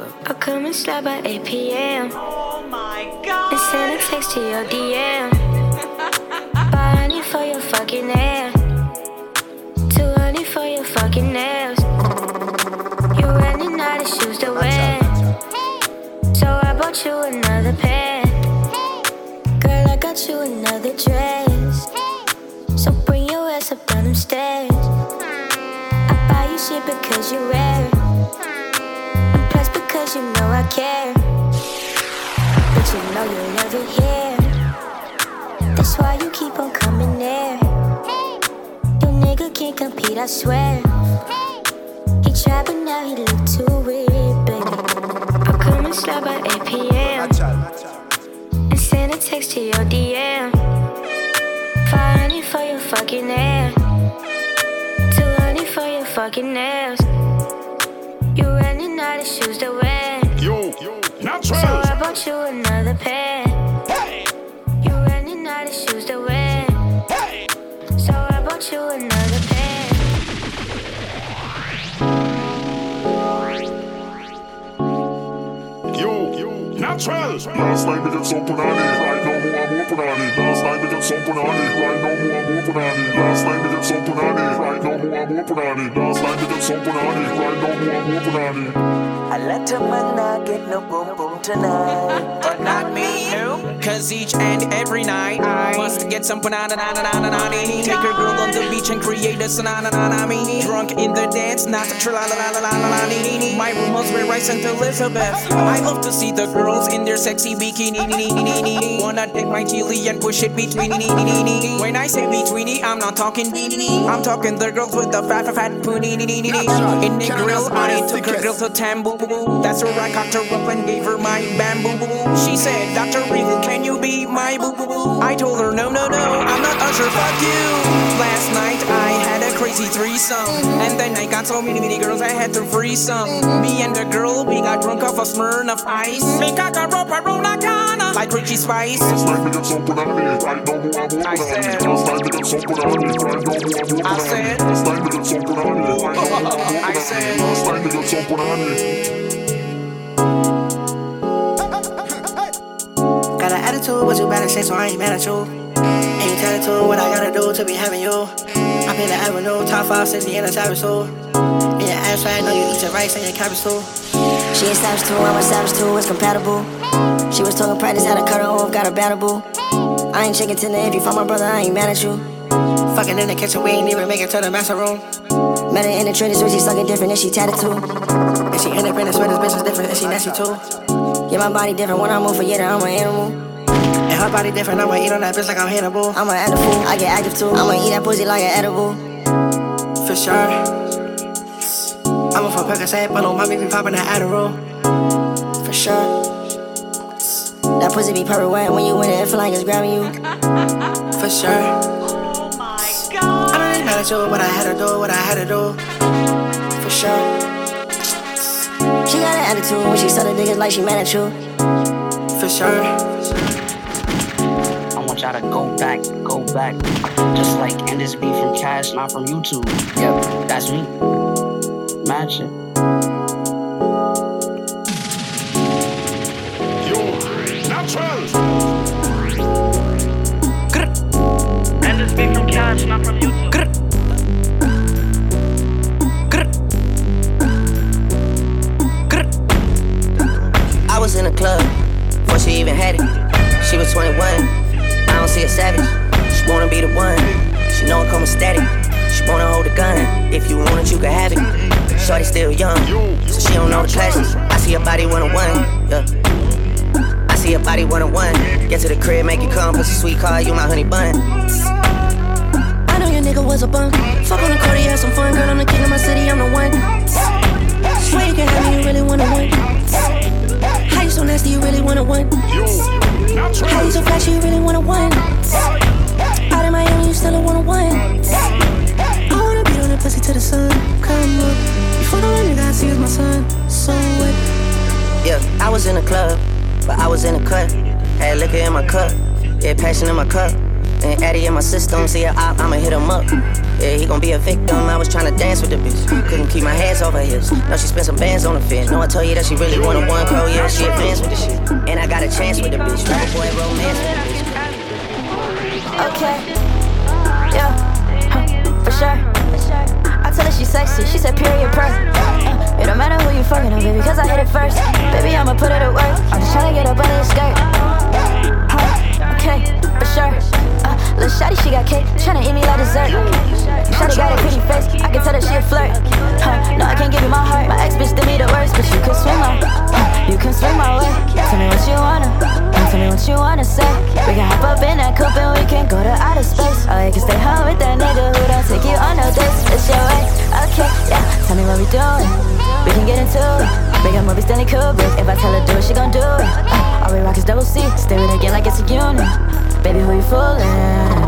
I'll come and slide by 8 p.m. Oh my god. And send a text to your DM. Buy honey for your fucking hair. Too honey for your fucking nails. You're running out of shoes to wear, so I bought you another pair. Girl, I got you another dress, so bring your ass up down them stairs. I buy you shit because you wear it, and plus because you know I care. But you know you're never here, that's why you keep on coming there. Your nigga can't compete, I swear. He tried but now he look too weird, baby. I'll come and slide by 8 p.m. and send a text to your DM. 500 for your fucking hair, 200 for your fucking nails. You're running out of shoes to wear, so I bought you another pair. You're running out of shoes to wear, so I bought you another pair. Natural. Last night we got some punani, right now more punani. Last night we got some punani, right now more punani. Last night we got some punani, right now more punani. Last night we got some punani, right now more punani. I let a man not get no boom boom tonight, But not me, cause each and every night I must get some banana. Take her girl on the beach and create a tsunami. Drunk in the dance, not a tra-la-la-la-la-la-la-la. My room was where I sent Elizabeth. I love to see the girls in their sexy bikini. Wanna take my chili and push it between. When I say betweeny, I'm not talking beanie. I'm talking the girls with the fat poonie. In the grill, I took her girl to Tambu. That's where I cocked her up and gave her my bamboo. She said, Dr. Reed, can you be my boo-boo-boo? I told her, no, I'm not Usher, fuck you. Last night I had a crazy threesome, and then I got so many girls I had to free some. Me and the girl, we got drunk off a Smirnoff Ice. Me cock a rope around a corner like Richie Spice. Last night we got some punani, right now more punani. Last night we got some punani, right now more punani. Last night we got some punani, right now more punani. Last night we got some punani. Got an attitude, what you better say, so I ain't mad at you. And you tell it to what I gotta do to be having you. I pay the avenue, top 5 city in a savage too. And your ass fat, know you eat your rice and your cabbage too. She ain't savage too, I'm a savage too, it's compatible. She was talking practice, had to cut her off, got her battable. I ain't chicken tender, if you find my brother, I ain't mad at you. Fucking in the kitchen, we ain't even make it to the master room. Met her in the trenches, so she sucking different and she tatted too. And she independent, swear this bitch is different and she nasty too. Yeah, my body different, when I move for yeah, I'm an animal. And her body different, I'ma eat on that bitch like I'm Hannibal. I'ma act a fool, I get active too. I'ma eat that pussy like an edible. For sure. I'ma fuck Percocet, but no mommy be popping that Adderall. For sure. That pussy be purple wet when you in it, it feel like it's grabbing you. For sure. Oh my god. I don't ain't mad at you, but I had to do what I had to do. For sure. She got an attitude when she suck the niggas like she mad at you. For sure. I want y'all to go back. Just like Endless B from Cash, not from YouTube. Yep, that's me. Imagine. Natural. Endless B from Cash, not from YouTube. I was in the club before she even had it. She was 21. I don't see a savage. She wanna be the one. She know it come with static. She wanna hold a gun. If you want it, you can have it. Shorty still young, so she don't know the classes. I see her body 101. Yeah. I see her body 101. Get to the crib, make it come. Pussy sweet car, you my honey bun. I know your nigga was a bum. Fuck on the Cardi, have some fun. Girl, I'm the king of my city, I'm the one. Swear you can have me, you really wanna win. How you so nasty, you really wanna win? How you so flashy, you really wanna win? Out in Miami, you still don't wanna win. I wanna beat on that pussy to the sun. Come up, before the one you gotta see is my son. So what? Yeah, I was in the club, but I was in the cut. Had liquor in my cup, yeah, passion in my cup. And Addy in my system, see her out, I'ma hit him up. Yeah, he gon' be a victim. I was tryna dance with the bitch. Couldn't keep my hands off her hips. Now she spent some bands on the fit. Know I told you that she really wanted one call. Yeah, she advanced with the shit. And I got a chance with the bitch. Rapper boy romance with the bitch. Okay, yeah, for sure. I tell her she's sexy, she said period per. It don't matter who you fucking on, baby, cause I hit it first. Baby, I'ma put it to work. I'm just tryna get up under your skirt. Okay, for sure. Lil' shawty, she got cake, tryna eat me like dessert. Shawty got a pretty face, I can tell that she a flirt. No, I can't give you my heart, my ex bitch did me the worst. But you can swing my, you can swing my way. Tell me what you wanna, tell me what you wanna say. We can hop up in that coupe and we can go to outer space. Or you can stay home with that nigga who don't take you on no dates. It's your way, okay, yeah. Tell me what we doing, we can get into it. Big up movie Stanley Kubrick, if I tell her do it, she gon' do it. All we rock is double C, stay with it again like it's a unit. Baby, who you fooling?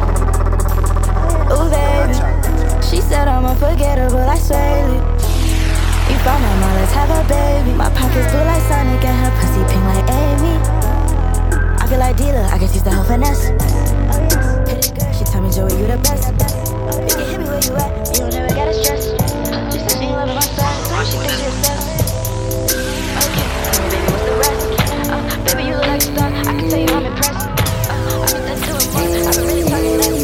Ooh, baby, she said I'm unforgettable, I swear it. You found my mom, let's have a baby. My pockets blue like Sonic and her pussy pink like Amy. I feel like dealer, I guess he's the whole finesse. Hit it, girl, she told me, Joey, you the best. You can hit me where you at, you don't never gotta stress. She said she ain't loving my style, she thinks you're obsessed. Okay, tell me, baby, what's the rest? Baby, you look like a star, I can tell you I'm impressed. I've been done doing fun, I've been really talking less.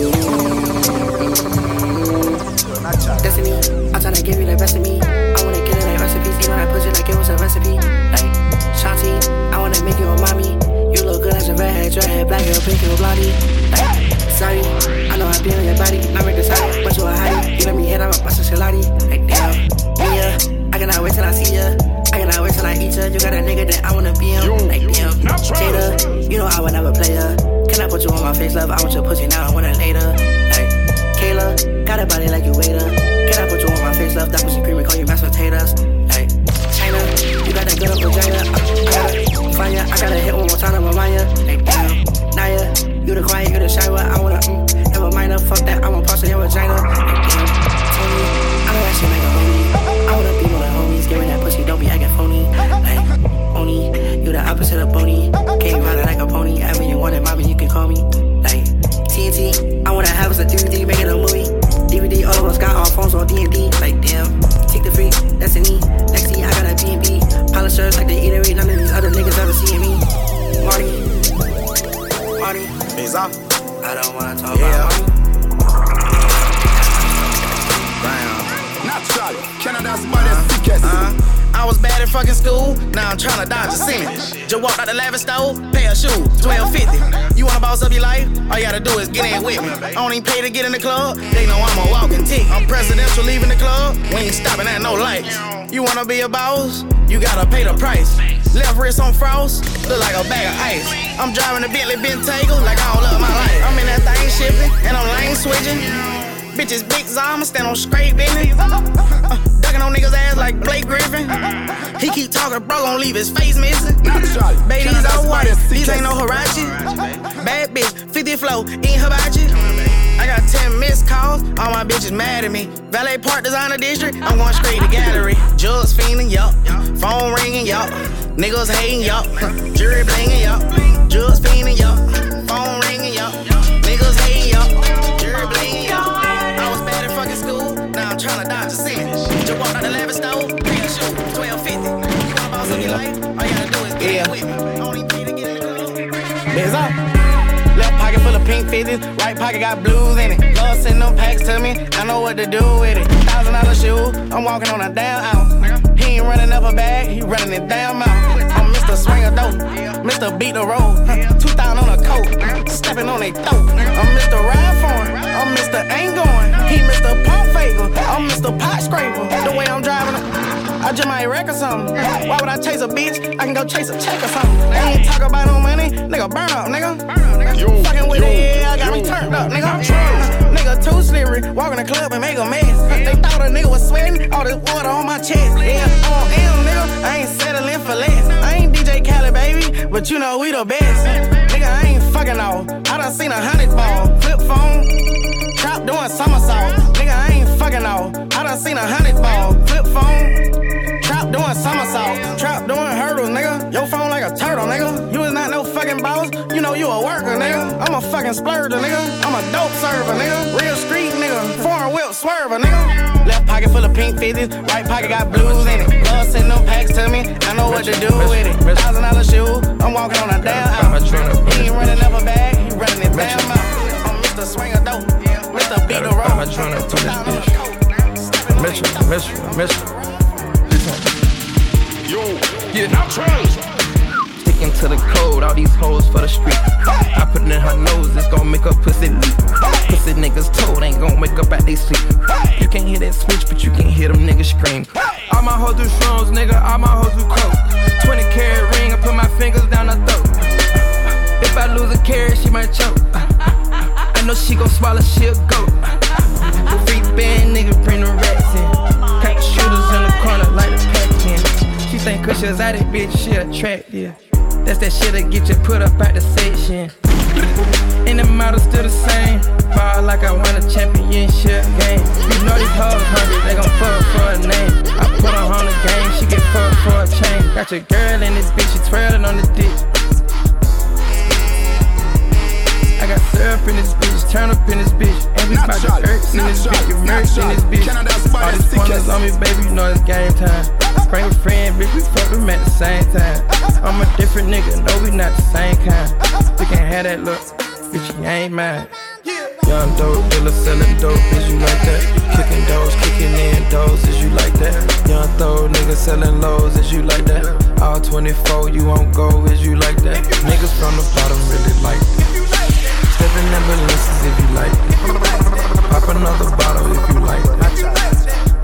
Destiny, I'm tryna give you the best of me. I wanna get it like recipes, even I push it like it was a recipe. Like Shanti, I wanna make you a mommy. You look good as a redhead, dreadhead, black girl, pink girl, blondie. Like, sorry, I know I be on your body, not make the side, but you a hottie. You let me hit, I'm a bustin' shilati. Like damn, Mia, I cannot wait till I see ya. I cannot wait till I eat ya. You got a nigga that I wanna be him. Like damn, Jada, you know I would never play her. Can I put you on my face, love? I want your pussy now, I want it later. Like Kayla, got a body like you waiter. Can I put you on my face, love? That pussy creamy, call you mashed potatoes. Like China, you got that good up vagina. I gotta find ya, I gotta hit one more time to remind ya. Like damn, Naya, you the quiet, you the shy one. I wanna never mind her, fuck that, I want parts of your vagina. Like damn, Tony, I know that shit like a homie. I wanna be one of the homies, give me that pussy, don't be acting phony. Like Oni, you the opposite of bony. Can't you ride it like a pony? Ever you want it, mommy, you can call me. Like TNT, I wanna have us a 3D, make it a movie. DVD, all of us got our phones on D&D. Like damn, take the free, Destiny. Lexi, I got a B&B. Polishers like the eatery, none of these other niggas ever seeing me. Marty, I don't wanna talk about money. Naturally, Canada's baddest tickets. I was bad in fucking school, now I'm tryna dodge a sentence. Just walked out the lavish store, pay a shoe, $12.50. You wanna boss up your life? All you gotta do is get in with me. I don't even pay to get in the club, they know I'm a walking tick. I'm presidential leaving the club, we ain't stopping at no lights. You wanna be a boss? You gotta pay the price. Left wrist on frost, look like a bag of ice. I'm driving a Bentley Bentayga like I don't love my life. I'm in that thing shipping, and I'm lane switching. Bitches big Zama, stand on straight business. Ducking on niggas' ass like Blake Griffin. He keep talking, bro, gon' leave his face missing. Baby, these all white, these ain't no Hirachi. Bad bitch, 50 flow, ain't hibachi. I got 10 missed calls, all my bitches mad at me. Valet Park Designer District, I'm going straight to gallery. Jugs fiending, yup. Phone ringing, yup. Niggas hating, yup. Jury blinging, yup. Jugs fiending, yup. Phone ringing, yup. Niggas hating, yup. Jury blinging, yup. I was bad in fucking school, now I'm tryna dodge a sentence. Just walked out the lavish store, pay a shoe, $12.50. You wanna boss up your life? All you gotta do is get with me. Only pay to get in the club. Biz up. Left pocket full of pink 50s, right pocket got blues in it. Love send them packs to me, I know what to do with it. $1,000 shoe, I'm walking on a damn out. He ain't running up a bag, he running it down out. I'm Mr. Swinger Dope, Mr. Beat the Road, 2,000 on a coat, stepping on they throat. I'm Mr. Ride Foreign, I'm Mr. Ain't Going, he Mr. Pump Faker, I'm Mr. Pot Scraper. The way I'm driving, I just might wreck or something. Why would I chase a bitch? I can go chase a check or something. They ain't talk about no money, nigga burn up, nigga. Fucking with it, I got me turned up, nigga. Nigga too slippery, walk in the club and make a mess. They thought a nigga was sweating, all this water on my chest. Yeah, I'm nigga, I ain't settling for less. I ain't DJ Khaled, baby, but you know we the best. Nigga, I ain't fucking off. I done seen 100 ball, flip phone, trap doing somersault. Nigga, I ain't fucking off. I done seen 100 ball, flip phone, trap doing somersault, trap doing hurdles, nigga. Your phone like a turtle, nigga. You is not no fucking boss, you know you a worker, nigga. I'm a fucking splurger, nigga. I'm a dope server, nigga. Real street, nigga. Foreign pocket full of pink 50s. Right pocket got blues in it. Love send them packs to me. I know what to do with it. $1,000 shoe. I'm walking on a damn house. He ain't running up a bag. He running his damn mouth. I'm Mr. Swinger Dope. Mr. Beat the Road. Mitchell. Yo, yeah, now Charles. Sticking to the code, all these hoes for the street. I put it in her nose, it's gon' make her pussy leak. Pussy niggas told ain't gon' wake up at they sleep. You can't hear that switch, but you can hear them niggas scream. All my hoes do shrooms, nigga, all my hoes do coke. 20-carat ring, I put my fingers down her throat. If I lose a carrot, she might choke. I know she gon' swallow, she'll go. Free band, nigga, bring the rats in. Pack the shooters in the corner, like the pack-in. She think cause she's out it, bitch, she attractive. That's that shit that get you put up at the section. And the model still the same. Ball like I won a championship game. You know these hoes hungry, they gon' fuck for a name. I put her on the game, she get fucked for a chain. Got your girl in this bitch, she twirling on the dick. I got syrup in this bitch, turn up in this bitch. And we bout to irks in this bitch, get merch in this bitch. All these pointers on me, baby, you know it's game time. Bring a friend, bitch, we fuck them at the same time. I'm a different nigga, no, we not the same kind. We can't have that look, bitch, you ain't mine. Young dope, dealer selling dope, is you like that? Kicking doors, kicking in doors, is you like that? Young throw, nigga selling lows, is you like that? All 24, you won't go, is you like that? Niggas from the bottom really like that. Stepping ambulances if you like it. Pop another bottle if you like it.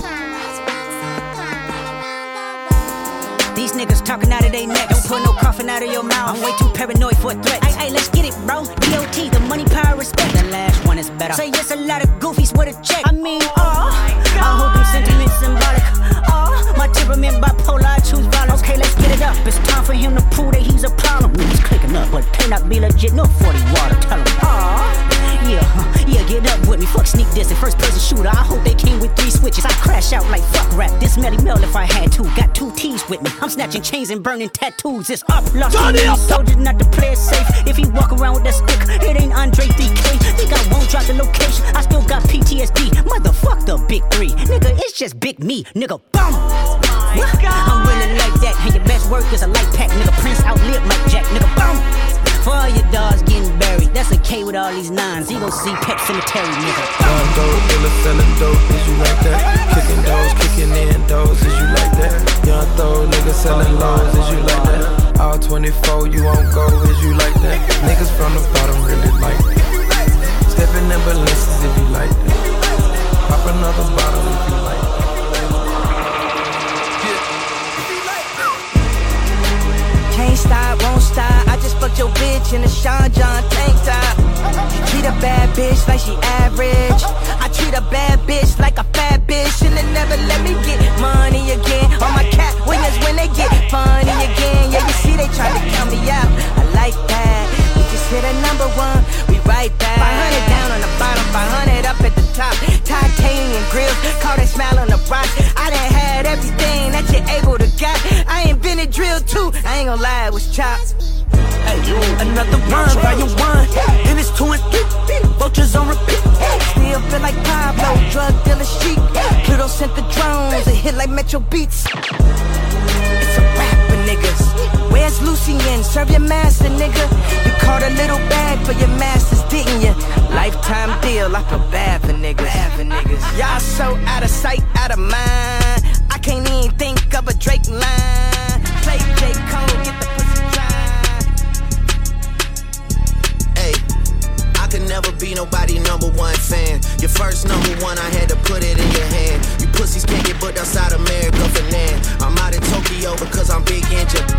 These niggas talking out of their neck. Don't put no coughing out of your mouth. I'm way too paranoid for a threat. Ay, let's get it, bro. DOT, the money, power, respect. That last one is better. Say yes, a lot of goofies with a check. I mean, I hold them sentiments symbolic. My temperament bipolar, I choose violence. Okay, let's get it up. It's time for him to prove that he's a problem. Niggas clicking up, but turn out be legit. No 40 water, tell him. Yeah, get up with me. Fuck sneak this and first person shooter. I hope they came with 3 switches. I crash out like fuck rap. This Melly Mel if I had to. Got 2 T's with me. I'm snatching chains and burning tattoos. It's up, lost these soldiers, not to play it safe. If he walk around with that stick, it ain't Andre 3K. Think I won't drop the location. I still got PTSD. Motherfuck the big 3. Nigga, it's just big me. Nigga, boom. I'm really like that. And your best work is a light pack. Nigga, Prince outlived Mike Jack. Nigga, boom. For all your dogs getting buried, that's a K with all these 9s. He gon' see Pep Cemetery, nigga. Young dope, dealer selling dope, is you like that? Kicking doors, kicking in doors, is you like that? Young throw, nigga selling lows, is you like that? All 24, you won't go, is you like that? Niggas from the bottom really like that. Stepping ambulances if you like that. Pop another bottle if you like that. Can't stop, won't stop. I just fucked your bitch in a Sean John tank top. Treat a bad bitch like she average. I treat a bad bitch like a fat bitch, and they never let me get money again. All my cat winners when they get funny again. Yeah, you see they try to count me out. I like that. We just hit a number 1. We right back. 500 down on the bottom, 500 up at the top. Titanium grills, call that smile on the rock. I done had everything that you're able to get. I invented drill too. I ain't gon' lie, it was chopped. Hey, another one, volume 1. Then it's 2 and 3. Vultures on repeat. Still feel like Pablo, drug dealer chic. Pluto sent the drones, it hit like Metro Beats. It's a rap for niggas. Where's Lucien? Serve your master, nigga. You caught a little bag for your masters, didn't you? Lifetime deal, I feel bad for niggas. Y'all so out of sight, out of mind. I can't even think of a Drake line. Play J. Cole, get the pussy dry. Hey, I could never be nobody #1 fan. Your first #1, I had to put it in your hand. You pussies can't get booked outside America for Nan. I'm out in Tokyo because I'm big in Japan.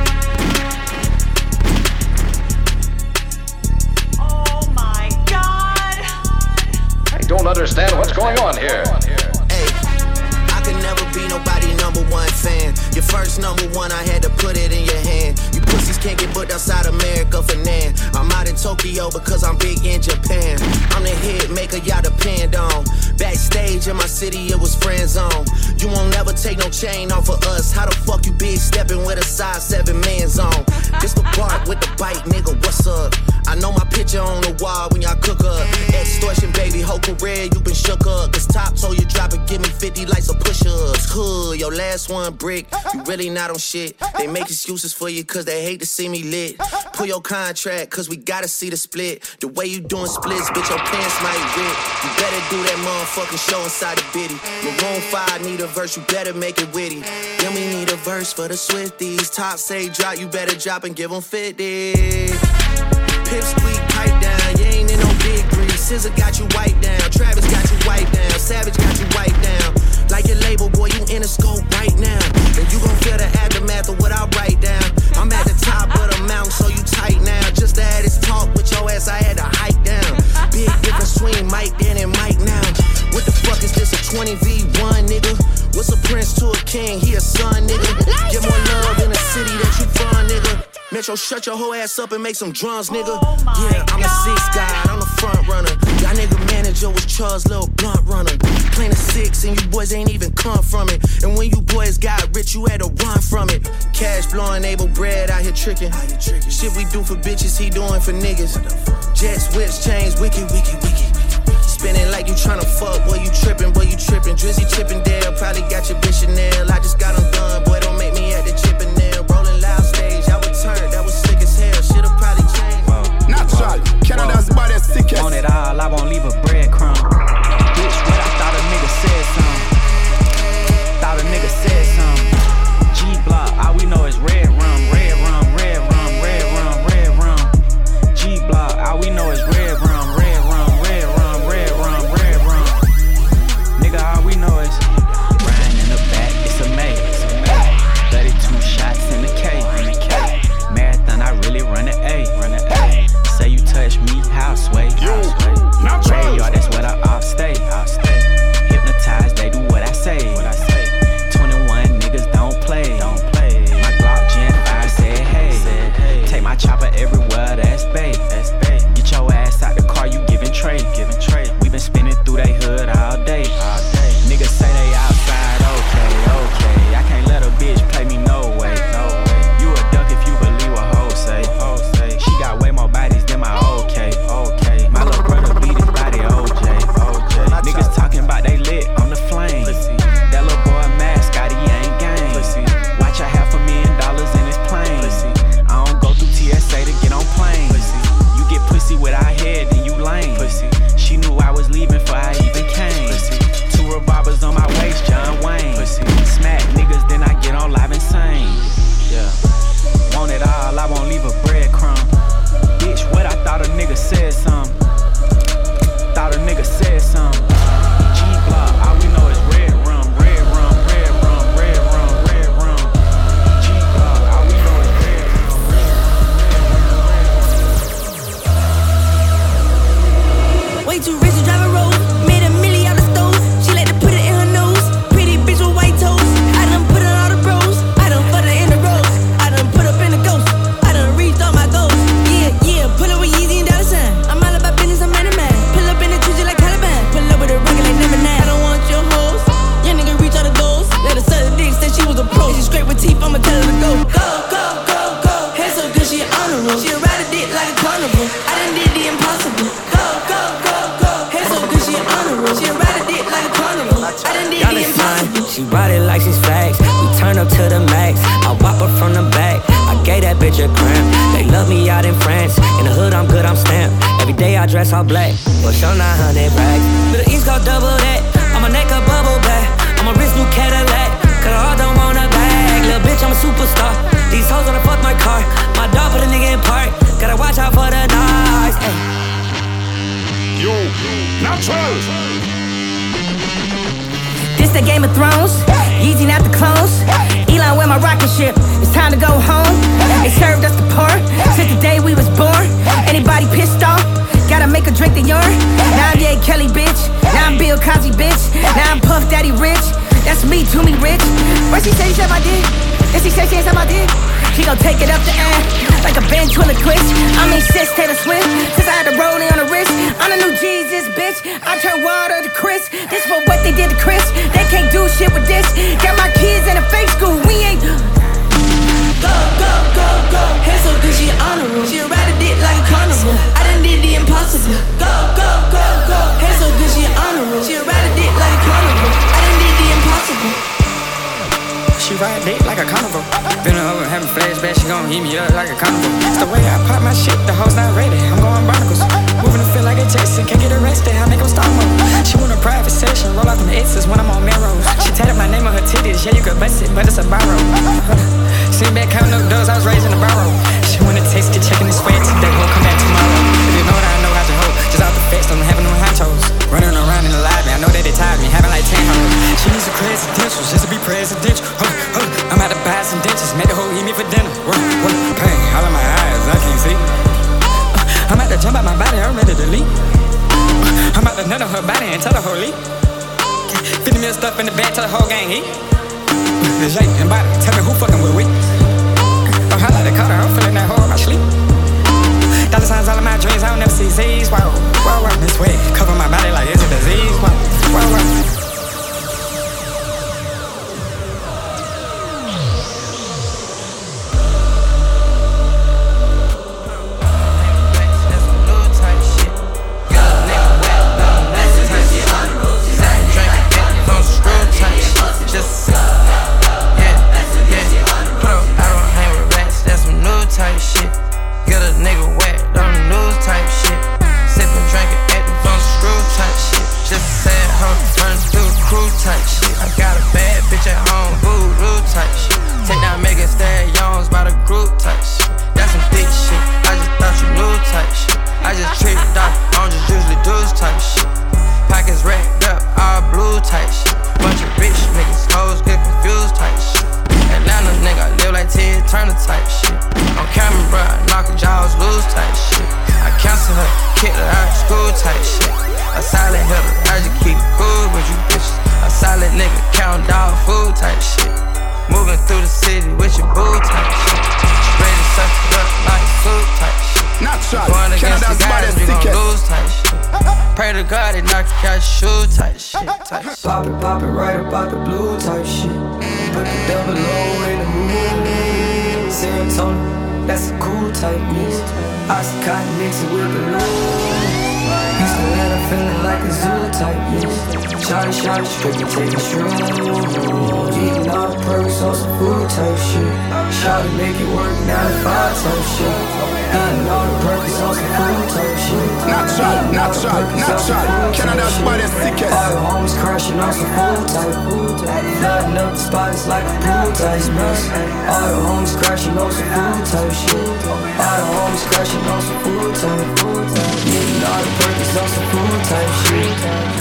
Oh my God! I don't understand what's going on here. Hey, I could never be nobody #1 fan. Your first #1, I had to put it in your hand. You pussies can't get booked outside America for Nan. I'm out in Tokyo because I'm big in Japan. I'm the hit maker y'all depend on. Backstage in my city, it was friend zone. You won't never take no chain off of us. How the fuck you big stepping with a size 7 man zone? This the bark with the bite, nigga, what's up? I know my picture on the wall when y'all cook up. Extortion, baby, whole career you been shook up. Cause Top told you drop it, give me 50 your last one brick. You really not on shit. They make excuses for you cause they hate to see me lit. Pull your contract cause we gotta see the split. The way you doing splits, bitch, your pants might rip. You better do that motherfucking show inside the bitty. Maroon 5 need a verse, you better make it witty. Then we need a verse for the Swifties. Top say drop, you better drop and give them 50. Pip squeak, pipe down, you ain't in no big grease. SZA got you wiped down, Travis got you wiped down, Savage got you wiped down. Like your label, boy, you in a scope right now. And you gon' feel the aftermath of what I write down. I'm at the top of the mountain, so you tight now. Just to have this talk with your ass, I had to hike down. Big difference between Mike then and Mike now. What the fuck is this, a 20v1, nigga? What's a prince to a king? He a son, nigga. Get more love in the city that you from, nigga. Metro, shut your whole ass up and make some drums, nigga. Yeah, I'm the 6th guy, I'm the front runner. Y'all nigga manager was Charles' little blunt runner. Playing a 6 and you boys ain't even come from it. And when you boys got rich, you had to run from it. Cash blowing, able bread out here tricking. Shit we do for bitches, he doing for niggas. Jets, whips, chains, wiki. Spinning like you tryna fuck, boy, you trippin', Drizzy Chippendale, probably got your bitch Chanel. I just got them done, boy, don't make me at the Chippendale. Rolling loud stage, I would turn, that was sick as hell. Should've probably changed. Natural, Canada's body is sickest. Want it all, I won't leave a breadcrumb. Bitch, what I thought a nigga said something. Thought a nigga said something. G-Block, all we know is red rum, red rum, red rum, red rum, red rum. G-Block, all we know is red rum, red rum, red rum, red rum, red rum. Nigga, all we know is Ryan in the back, it's a maze. 32 shots in the K. Marathon, I really run the A. Say you touch me, house sway. Graveyard, that's where the ops stay. Hypnotized, they do what I say. 21 niggas don't play. My Glock Gen 5 said hey. Take my chopper everywhere, that's bae. Get your ass out the car, you giving trade. We been spinning through they hood all day. Niggas say they outside, okay. I can't let a bitch play me no way. You a duck if you believe what hoes say. She got way more bodies than my okay. My little brother beat his body, OJ. Niggas talking about they lit on the flame. That little boy mascot, he ain't game. Watch a $500,000 in his plane. I don't go through TSA to get on plane. You get pussy without head, then you lame. She knew I was leaving before I even came. 2 revolvers on my waist, John Wayne. Smack niggas, then I get on live insane. Yeah. Want it all, I won't leave a breadcrumb. Bitch, what I thought a nigga said something. G-Block, all we know is red rum, red rum, red rum, red rum, red rum. G-Block, all we know is red rum, red rum. Way too rich to drive a road. Made $1 million out the stove. She like to put it in her nose. Pretty bitch with white toes. I done put it all the bros. I done put her in the road. I done put up in the ghost. I done reached all my goals. Yeah, pull up with Yeezy and $. I'm all about business, I'm man. Pull up in the trees like Taliban. Pull up with a rocket like number 9. I don't want your hoes. Young nigga reach all the goals. Let her suck the dick, said she was a pro. She scrape with teeth, I'ma tell her to go. Go. Hair so good, she an honorable. She ride a dick like a carnival. I done did the impossible. Go. Hair so good, she an honorable. She ride a dick like a carnival. I done did the impossible. She ride it like she's facts. We turn up to the max. I whop her from the back. I gave that bitch a cramp. They love me out in France. In the hood, I'm good, I'm stamped. Every day I dress all black. But show 900 racks. Little East Coast double that. I'm a neck a bubble back. I'm a rich new Cadillac. Cause I don't want a bag. Little bitch, I'm a superstar. These hoes wanna fuck my car. My dog put a nigga in park. Gotta watch out for the dogs. Yo, natural. This the Game of Thrones. Yeezy not the clones. Elon with my rocket ship. It's time to go home. They served us the porn since the day we was born. Anybody pissed off? Gotta make a drink the urine. Now I'm Ye Kelly, bitch. Now I'm Bill Cosby, bitch. Now I'm Puff Daddy Rich. That's me, to me rich. First she said she said my dick. Then she said she ain't said my dick. She gon' take it up the air like a bench with a twist. I mean, sis Taylor Swift. Since I had the rolling on the wrist. I'm the new Jesus, bitch. I turn water to Chris. This for what they did to Chris. They can't do shit with this. Got my kids in a fake school. We ain't. Go. Hair so good, she an honorable. She ride a dick like a carnival. I done did the impossible. Go. Hair so good, she an honorable. She ride a dick like a carnival. I done did the impossible. bet she gon' eat me up like a carnival. It's the way I pop my shit, the hoes not ready. I'm going barnacles. Moving to feel like a Jason, can't get arrested. I make them stop mode. She want a private session, roll out them X's when I'm on Melrose. She tatted my name on her titties, yeah, you could bust it, but it's a borrow. Sitting back counting up doors, I was raised in a barrel. She wanna taste it, checking the sweat today, won't come back tomorrow. If you know that I know how to hold, just out the facts, I'm having no honchos. Running around in the lobby, I know that they tired me, having like 10 hoes. She needs some presidentials, just to be presidential. I'm out to buy some dentures, made the hoe eat me for dinner. Pain, all in my eyes, I can't see. I'm about to jump out my body, I'm ready to leave. I'm about to nut on her body and tell her whole leave. 50 mil stuff in the bag, tell the whole gang eat. The Jake and body, tell me who fucking with we. Oh, I like to call her, I'm feeling that hoe in my sleep. Dollar signs all in my dreams, I don't never see Z's. Wow, wow, wow, this way, cover my body like it's a disease. Wow, wow, wow. Pop it right about the blue type shit. Put the double O in the moon. Serotonin, that's a cool type mix. Oxycontin mix it with balloon. Used to let her feeling like a zoo type mix. Shawty, strictly taking shrooms. Eating all the perks on some food type shit. Shawty make it work 9 to 5 type shit. Eating all the perks on some food type shit. Not shot. Canada's baddest sickest. All the homies crashing on some food type. Flooding up the spot, it's like a pool type mess. All the homies crashing on some food type shit. All the homies crashing on some food type. Eating all the perks on some food type shit.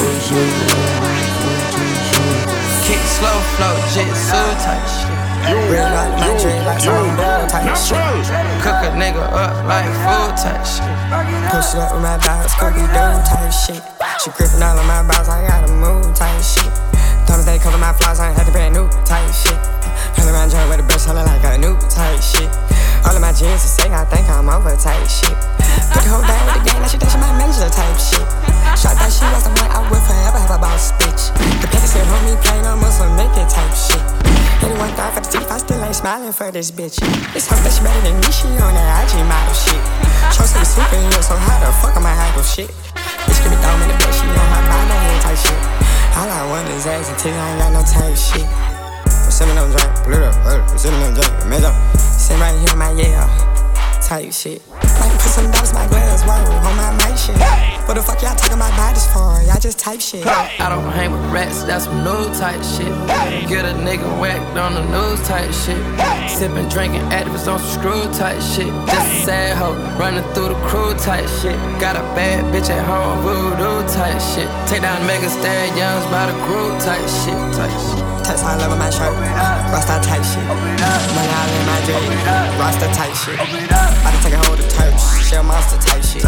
Kick slow flow, jitsu type shit. Real like my dream, like some real type shit. Cook a nigga up like food type shit. Push it up with my dogs, cookie dough type shit. She gripping all of my balls, I gotta move type shit. Thomas they cover my flaws, I ain't had to brand new type shit. Hell around joint with the brush, hella like a new type shit. All of my jeans to say, I think I'm over type shit. Put the whole down with the game, now she think she my manager type shit. Shot that she was the one I would forever have a boss bitch. The picker said, homie, play no muscle, make it type shit. Anyone thought for the teeth, I still ain't smiling for this bitch. This hope that she better than me, she on that IG model shit. Chose to be superhero, so how the fuck am I high shit? Bitch give me thumb in the bed, she on her mind, no hand type shit. All I want is ass until I ain't got no type shit. Send me no drink, blue up, send me no drink, man up. Sitting right here in my type shit. Might put some dollars in my glass, whoa, on my mic shit. What the fuck y'all talking about bodies for? Y'all just type shit. I don't hang with rats, that's some new type shit. Get a nigga whacked on the news type shit. Sippin', drinking, activists on some screw type shit. Just a sad hoe, running through the crew type shit. Got a bad bitch at home, voodoo type shit. Take down Mega Stallions by the group type shit. Text all over my shirt, Rasta type shit. Money all in my dream, Rasta type shit. About to take a hold of turps, shell monster type shit.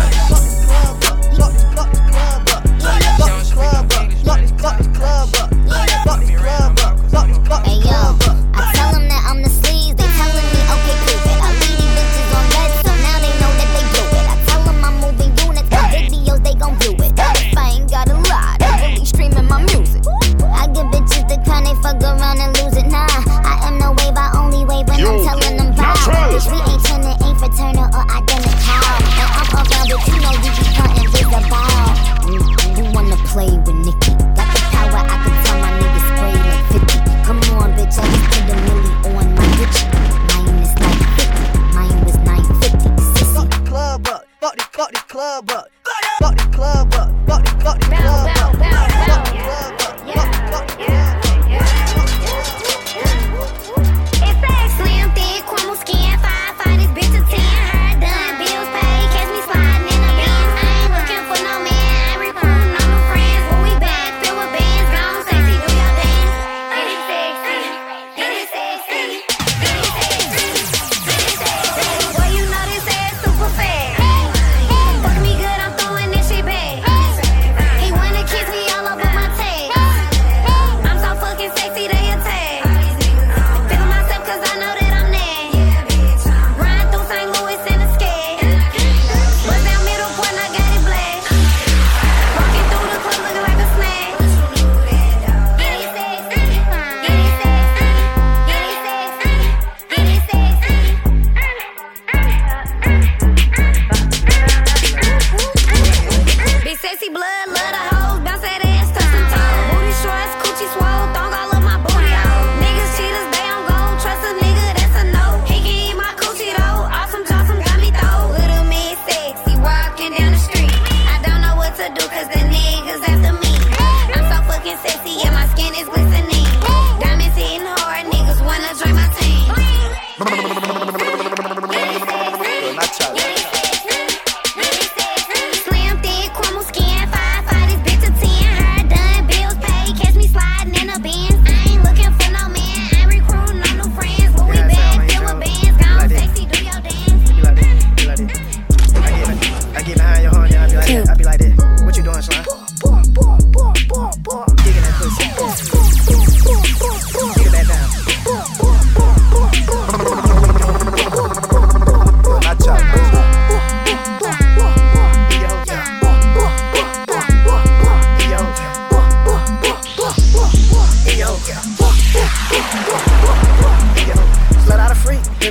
Hey yo, I tell them that I'm the sleaze, they telling me okay prove it. I leave these bitches on red, so now they know that they blew it. I tell them I'm moving units, my videos they gon' view it. If I ain't got a lie, they really streaming my music. I give bitches the time, they fuck around and lose it. Nah, I am no wave, I only wave when I'm telling them bye. Bitch, we ain't turning, ain't fraternal or identical. And I'm around, but you know you be hunting.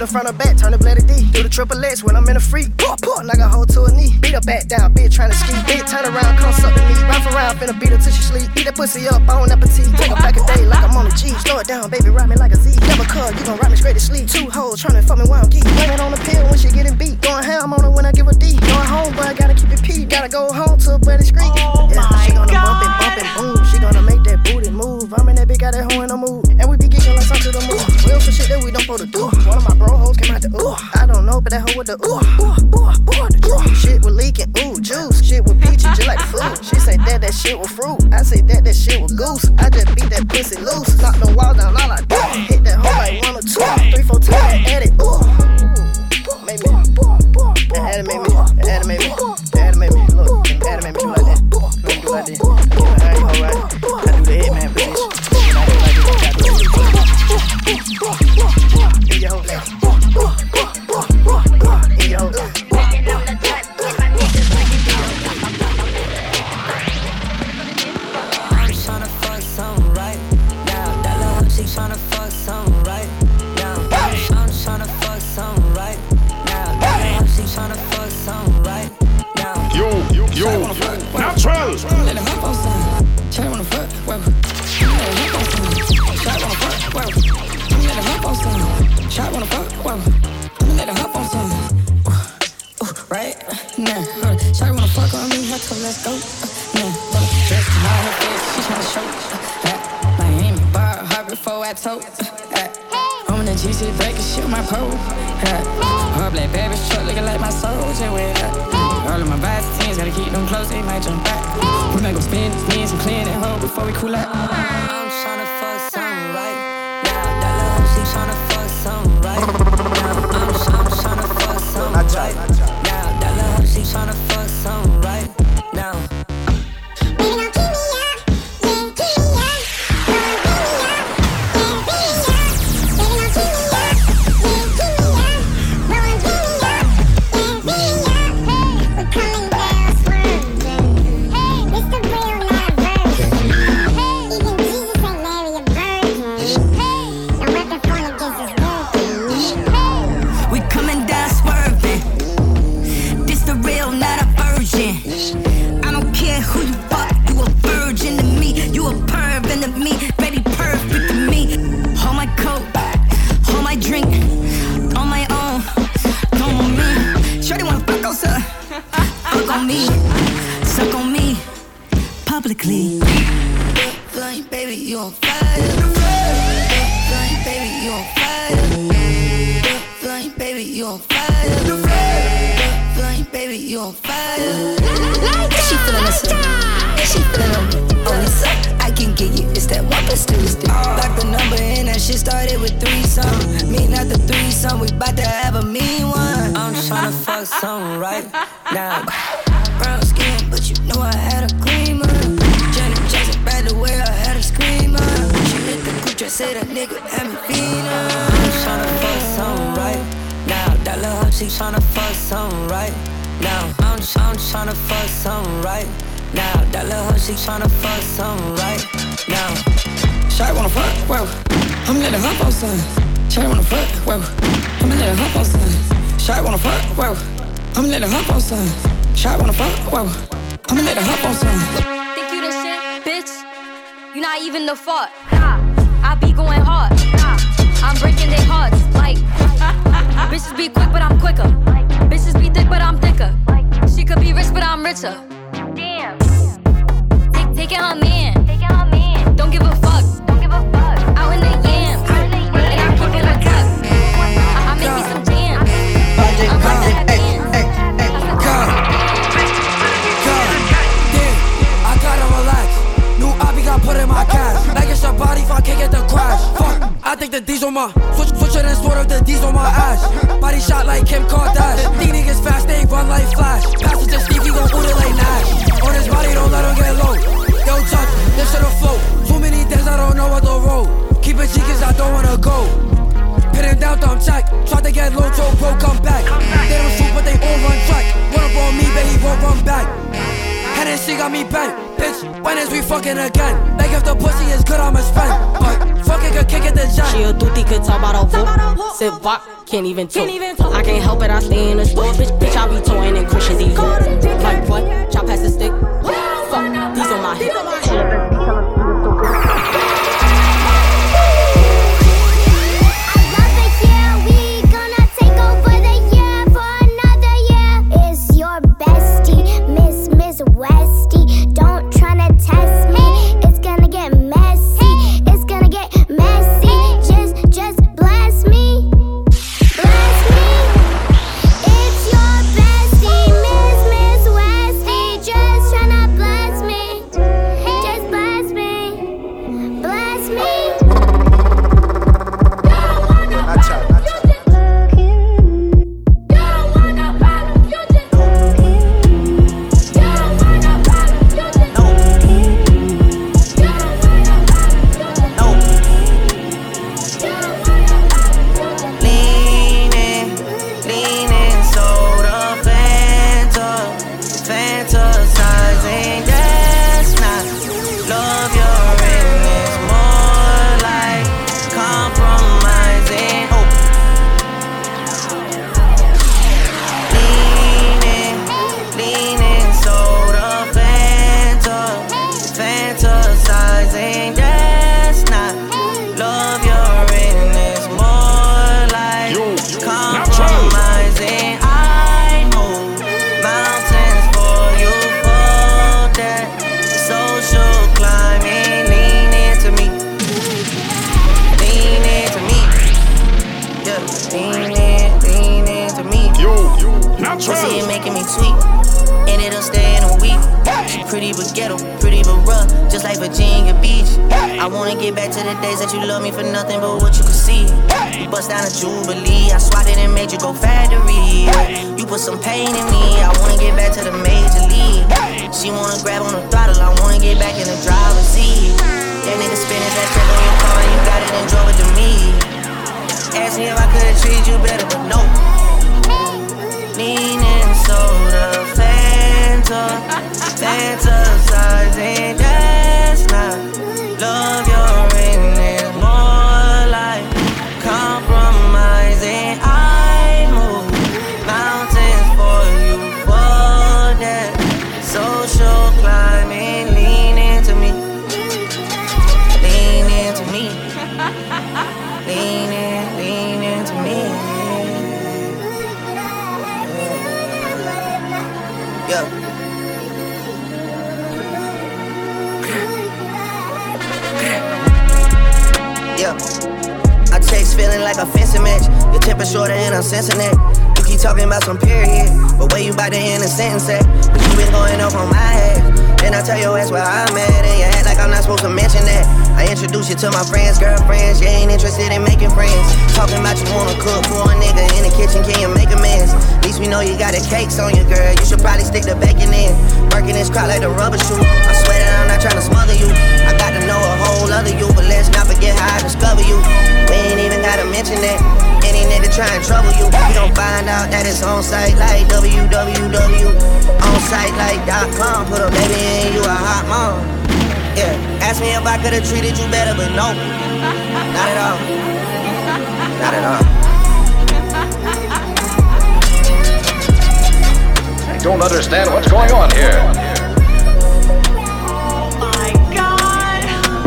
front or back, turn the bloody D. Do the triple X when I'm in a freak. Pull, knock a hoe to a knee. Beat her back down, bitch tryna ski. Bitch turn around, come suck the knee. Round for round, finna beat her till she sleep. Beat that pussy up, on appetite. Take her back a day like I'm on a G. Slow it down, baby, ride me like a Z. Never cuz, you gon' ride me straight to sleep. Two hoes tryna fuck me while I'm geek. Blame it on the pill when she getting beat. Going ham on her when I give her D. Going home, but I gotta keep it P. Gotta go home to a bloody street. She gonna bump and boom. She gonna make that booty move. I'm in that bitch, got that hoe in the mood. And we be geeking like something to the moon. Real for shit that we don't supposed to do. One of my bro hoes came out the ooh. I don't know, but that hoe with the ooh. Shit was leaking, ooh, juice. Shit was peachy, just like fruit. She say that shit was fruit. I say that shit was goose. I just beat that pussy loose. Knock the walls down, all I do. Hit that hoe like 1 or 2. 3, 4 times, add it, ooh. Make me, that made me, that made me, that made me, look, that made me do like that. Let me do like this. I ain't alright. I do the hitman position. In your hoe, in your hoe. I'm tryna fuck something right now. That little hoe, she tryna fuck something right now. I'm tryna fuck something right now. That little hoe, she tryna fuck something right now. Yo, natural. Let him hop on something. Try wanna fuck, well. Let him hop on something. Try wanna fuck, well. Let him hop on something. Try wanna fuck, well. Let him hop on something. Right now, try wanna fuck on me. I told let's go. Now, dress behind her face, she tryna show. Miami bar, hard before I told. I'm in the GC breaking shit my pole. Her black baby truck looking like my soldier with all of my vibes teens, gotta keep them close, they might jump back. We might go spin, and clean that hoe before we cool out. I'm tryna fuck something right now. That little hoe, she tryna fuck something right now. I'm tryna fuck something right now. That little hoe, she tryna fuck something right now. Publicly. Flying baby, you on fire. Flying baby, you on fire. Flying baby, you on fire. Flying baby, you on fire. She feeling us up. She feeling on this up. I can get you. It's that 1+2. Lock the number in and shit started with 3 something. Me not the 3 something. We bout to have a mean one. I'm tryna fuck something right now. Brown skin, but you know I had a creamer. Janet Jackson, by the way, I had a screamer. She hit the coupe, I said that nigga had me feeding. I'm tryna fuck something right now. That little hoe, she tryna fuck something right now. I'm tryna fuck something right now. That little hoe, she tryna fuck something right now. Shawty wanna fuck, whoa. I'ma let her hop on something. Shawty wanna fuck, whoa. I'ma let her hop on something. Shawty wanna fuck, whoa. I'ma let her hop on something. Shawty wanna fuck, whoa. I'ma let her hop on something. Think you the shit, bitch? You not even the fuck. I be going hard. I'm breaking their hearts. Like, bitches be quick, but I'm quicker. Bitches be thick, but I'm thicker. She could be rich, but I'm richer. Damn. Taking her man. Don't give a fuck. Out in the yams. And I'm keeping her tuck. I make me some jam. I'm like that dance. I gotta relax. New Abby got put in my cash. Like it's your body if I can't get the crash. Fuck, I think the D's on my switch it and swerve the D's on my ass. Body shot like Kim Kardashian. These niggas fast, they run like Flash. Pass it to Steve, he gon' boot it like Nash. On his body, don't let him get low. Yo, touch, this shit'll float. Too many days, I don't know what the road. Keep it G, cause I don't wanna go. Pin him down, thumb check. Tried to get low, Joe Pro, come back. They don't shoot, but they all run track. Run up on me, baby, won't run back. Hennessy got me back. Bitch, when is we fucking again? Like if the pussy is good, I'ma spend. But fucking could kick it the jump. She a dooty, could talk about a vote. Sit back, can't even talk. I can't help it, I stay in the store. Bitch, I be toying in cushions these days. Like what? Chop past the stick. Fuck, these on my hip. Westy, don't tryna test me. It's gonna get messy. It's gonna get messy. Just bless me. Bless me. It's your bestie, Miss Westy. Just tryna bless me. Just bless me. Bless me. Pussy ain't making me tweak, and it'll stay in a week. She pretty but ghetto, pretty but rough, just like Virginia Beach. I wanna get back to the days that you love me for nothing but what you could see. You bust down a Jubilee, I swatted and made you go factory. You put some pain in me, I wanna get back to the major league. She wanna grab on the throttle, I wanna get back in the driver's seat. That nigga spinning that check on your car and you got it and drove it to me. Ask me if I could've treated you better, but no. Leaning soda, fantasizing, that's not love. You're in it, more like compromising. I move mountains for you, for that social climbing. Lean into me, lean into me, lean into me. Yeah. Yeah. I text feeling like a fencing match. Your temper shorter and I'm sensing it. You keep talking about some period, but where you about to end a sentence at? Cause you been going off on my head. Then I tell your ass where I'm at, and you act like I'm not supposed to mention that. I introduce you to my friends, girlfriends. You ain't interested in making friends. Talking about you wanna cook for a nigga in the kitchen, can you make amends? At least we know you got the cakes on you, girl. You should probably stick the bacon in. Working this crowd like the rubber shoe. I swear that I'm not trying to smother you. I got to know a whole other you, but let's not forget how I discover you. We ain't even gotta mention that. Any nigga try and trouble you, you gon' find out that it's on site like www. On site like .com. Put a baby in you, a hot mom. Yeah, ask me if I could've treated you better, but no, not at all. Not at all. I don't understand what's going on here. Oh my God.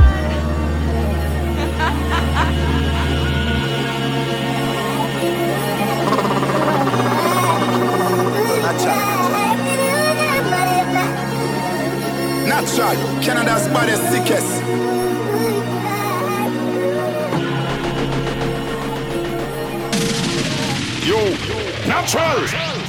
Natural, Canada's baddest, sickest. Yo, natural.